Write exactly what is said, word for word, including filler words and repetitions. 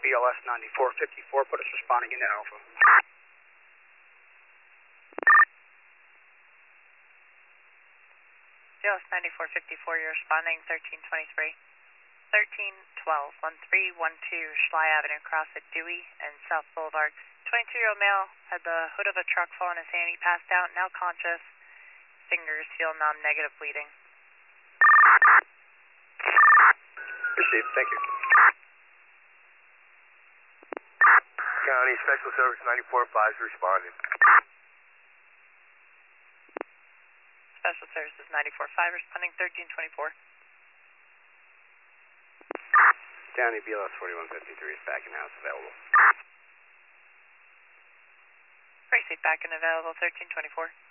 B L S ninety-four fifty-four, put us responding into Alpha. B L S ninety-four fifty-four, you're responding thirteen twenty-three. thirteen twelve, one three one two Schley Avenue, cross at Dewey and South Boulevard. twenty-two-year-old male had the hood of a truck fall on his hand. He passed out, now conscious. Fingers feel numb, negative bleeding. Received, thank you. County Special Service ninety-four five is responding. Special Services ninety-four five responding thirteen twenty-four. County B L S forty-one fifty-three is back in house, available. Precinct back and available thirteen twenty-four.